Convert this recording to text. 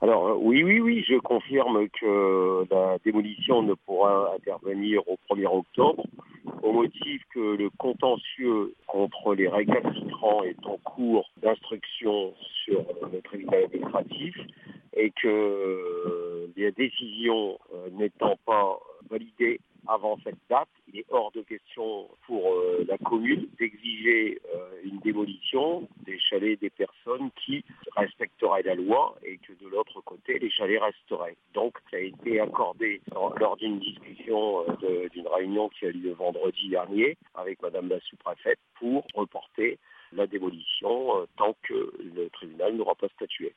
Alors, oui, je confirme que la démolition ne pourra intervenir au 1er octobre, au motif que le contentieux contre les récalcitrants est en cours d'instruction sur le tribunal administratif et que les décisions n'étant pas validées avant cette date, il est hors de question pour la commune d'exiger une démolition des chalets des personnes qui respecteraient la loi et que de l'autre côté, les chalets resteraient. Donc, ça a été accordé lors d'une discussion d'une réunion qui a lieu vendredi dernier avec Madame la sous-préfète pour reporter la démolition tant que le tribunal n'aura pas statué.